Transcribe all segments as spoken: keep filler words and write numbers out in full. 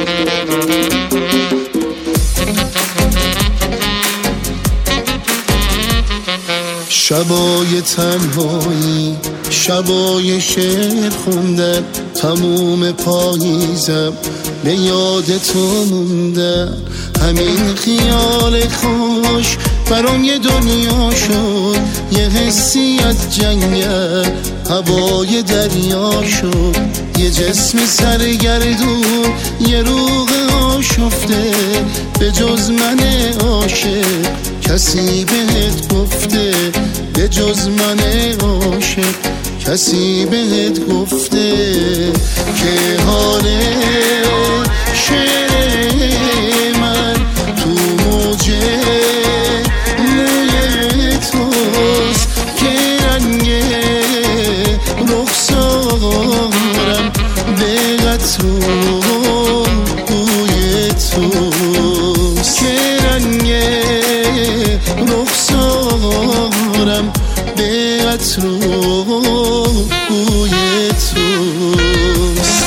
شبای تنهایی، شبای شعر خوندن، تموم پاییزم به یاد تو موندن. همین خیال خوش برام یه دنیا شد، یه حسی از جنگل هوای دریا شد. یه جسم سرگردون، یه روح آشفته، به جز من عاشق کسی بهت گفته، به جز من عاشق کسی بهت گفته که حال شعر من تو موج موی توست، که رنگ رخسارم به قطر بوی توست، که رنگ رخسارم به عطر بوی توست.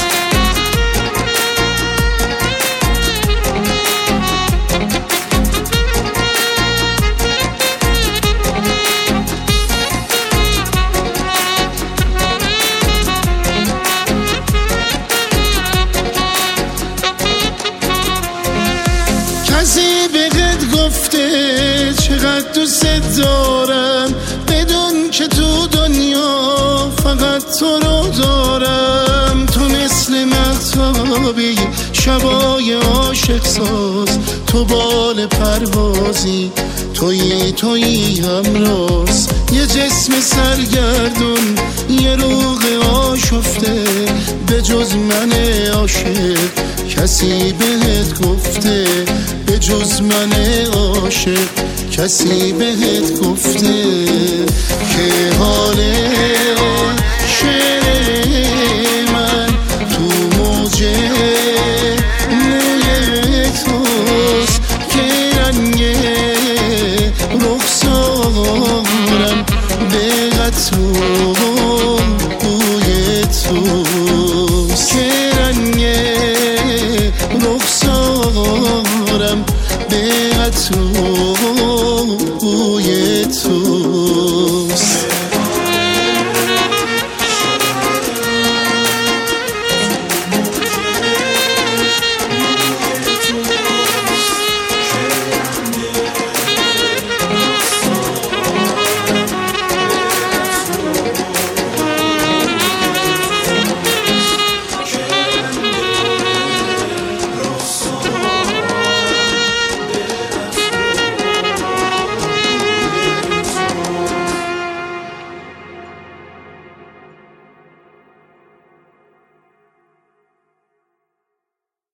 کسی بهت گفته چقدر دوست دارم، بدون که تو دنیا فقط تو رو دارم. تو مثل مهتابی شبای عاشق ساز، تو بال پروازی، تویی تویی همراز. یه جسم سرگردون، یه روح آشفته، به جز من عاشق کسی بهت گفته، به جز من عاشق کسی بهت گفته که حال شعر من تو موج موی توست، که رنگ رخسارم به قطر بوی توست، که رنگ رخسارم به عطر